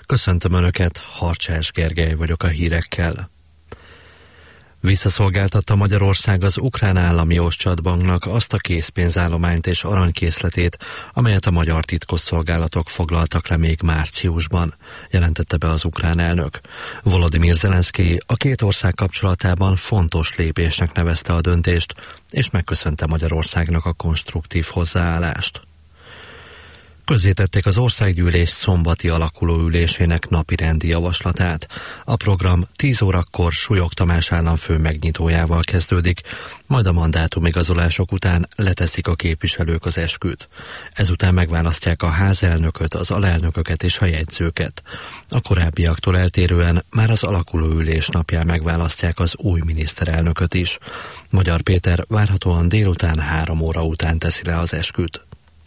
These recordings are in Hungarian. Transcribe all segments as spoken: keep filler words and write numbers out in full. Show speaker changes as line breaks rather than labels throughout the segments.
Köszöntöm Önöket, Harcsás Gergely vagyok a hírekkel. Visszaszolgáltatta Magyarország az ukrán állami Ostschatbanknak azt a készpénzállományt és aranykészletét, amelyet a magyar titkosszolgálatok foglaltak le még márciusban, jelentette be az ukrán elnök. Volodymyr Zelenszkij a két ország kapcsolatában fontos lépésnek nevezte a döntést, és megköszönte Magyarországnak a konstruktív hozzáállást. Közzétették az országgyűlés szombati alakulóülésének napirendi javaslatát. A program tíz órakor Súlyog Tamás államfő megnyitójával kezdődik, majd a mandátumigazolások után leteszik a képviselők az esküt. Ezután megválasztják a házelnököt, az alelnököket és a jegyzőket. A korábbiaktól eltérően már az alakulóülés napján megválasztják az új miniszterelnököt is. Magyar Péter várhatóan délután három óra után teszi le az esküt.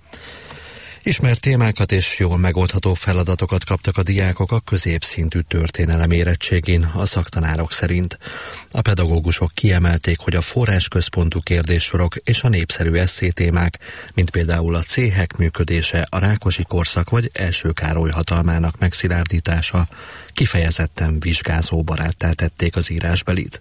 Ismert témákat és jól megoldható feladatokat kaptak a diákok a középszintű történelem érettségén, a szaktanárok szerint. A pedagógusok kiemelték, hogy a forrásközpontú kérdéssorok és a népszerű esszétémák, mint például a céhek működése, a Rákosi korszak vagy Első Károly hatalmának megszilárdítása kifejezetten vizsgázóbaráttá tették az írásbelit.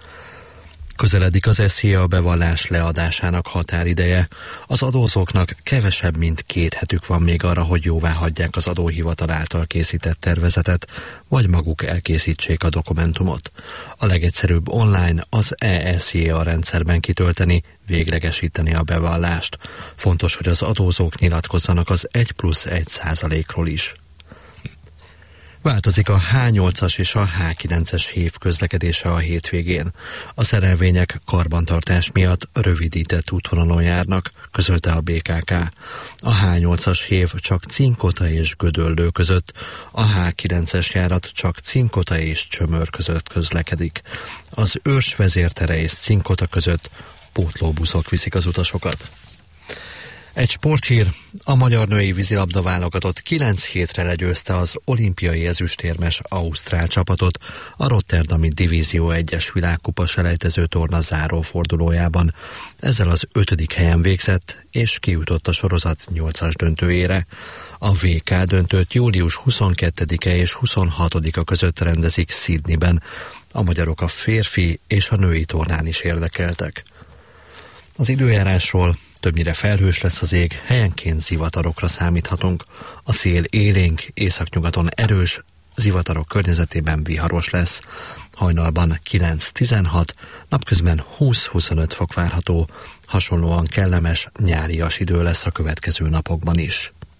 Közeledik az SZIA bevallás leadásának határideje. Az adózóknak kevesebb, mint két hetük van még arra, hogy jóvá hagyják az adóhivatal által készített tervezetet, vagy maguk elkészítsék a dokumentumot. A legegyszerűbb online az e SZIA rendszerben kitölteni, véglegesíteni a bevallást. Fontos, hogy az adózók nyilatkozzanak az egy plusz egy százalékról is. Változik a há nyolcas és a há kilences hév közlekedése a hétvégén. A szerelvények karbantartás miatt rövidített útvonalon járnak, közölte a bé ká ká. A há nyolcas hév csak Cinkota és Gödöllő között, a há kilences járat csak Cinkota és Csömör között közlekedik. Az Őrs vezértere és Cinkota között pótlóbuszok viszik az utasokat. Egy sporthír, a magyar női vízilabda válogatott kilenc hétre legyőzte az olimpiai ezüstérmes ausztrál csapatot a rotterdami Divízió egyes világkupa selejtező torna zárófordulójában. Ezzel az ötödik helyen végzett, és kijutott a sorozat nyolcas döntőjére. A vé ká döntőt július huszonkettedike és huszonhatodika között rendezik Sydneyben. A magyarok a férfi és a női tornán is érdekeltek. Az időjárásról: többnyire felhős lesz az ég, helyenként zivatarokra számíthatunk. A szél élénk, északnyugaton erős, zivatarok környezetében viharos lesz. Hajnalban kilenc-tizenhat, napközben húsz-huszonöt fok várható. Hasonlóan kellemes, nyárias idő lesz a következő napokban is.